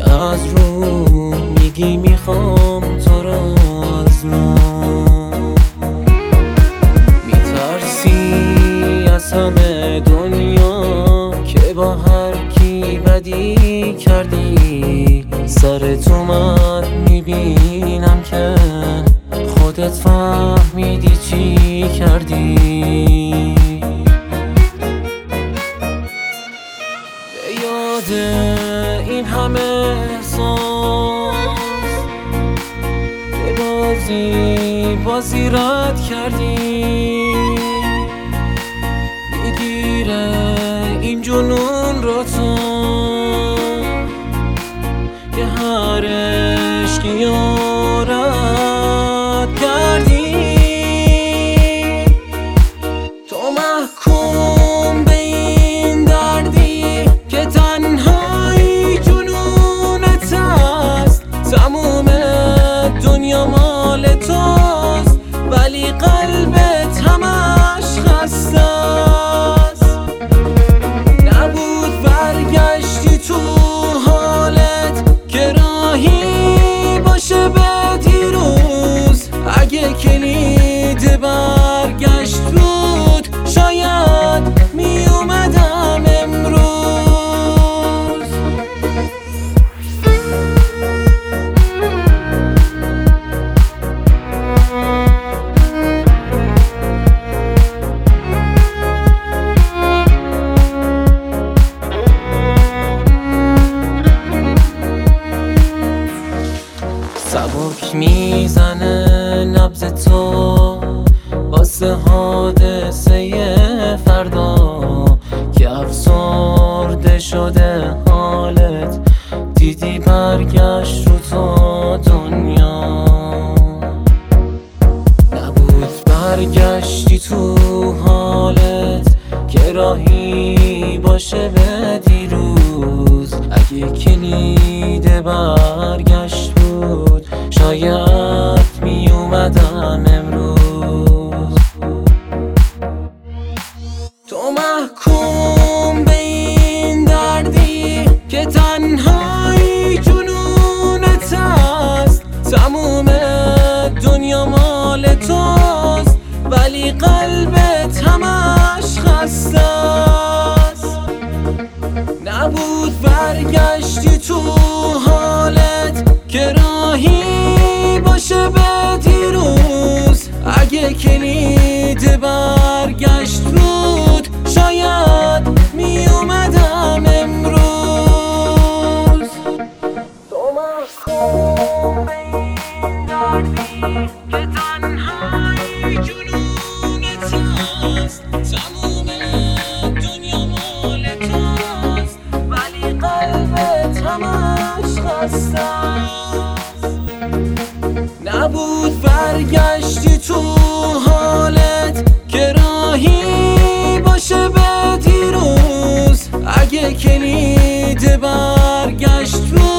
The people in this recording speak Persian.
از رو میگی میخوام تو را از ما. میترسی از همه دنیا که با هر کی بدی کردی، سر تو من میبینم که خودت فهمیدی چی کردی. به یاد این همه احساس که بازی رد کردی، میگیره این جنون رو تو که هر عشقی رد کردی. تو محکوم به این دردی که تنهایی جنونت هست، تموم دنیا مال توست ولی قلبت همش خسته است. نبود برگشتی تو حالت که راهی باشه به دیروز. اگه کلید برگشت بود شاید می اومدم امروز. سبک میزنه نبض تو واسه حادثه فردا که افسرده شده حالت، دیدی برگشت رو تو دنیا. نبود برگشتی تو حالت که راهی باشه به دیروز. اگه کلید برگشت بود شاید می اومدم امروز. تو محکوم به این دردی که تنهایی جنونت هست، تموم دنیا مال توست ولی قلبت همش خسته است. نبود برگشتی تو حالت که راهی باشه به دیروز. اگه کلید برگشت بود شاید می اومدم امروز. تو محکوم به این دردی که تنهایی جنونت هست، تموم دنیا مال توست ولی قلبت همش خسته است. نبود برگشتی تو حالت که راهی باشه به دیروز. اگه کلید برگشت بود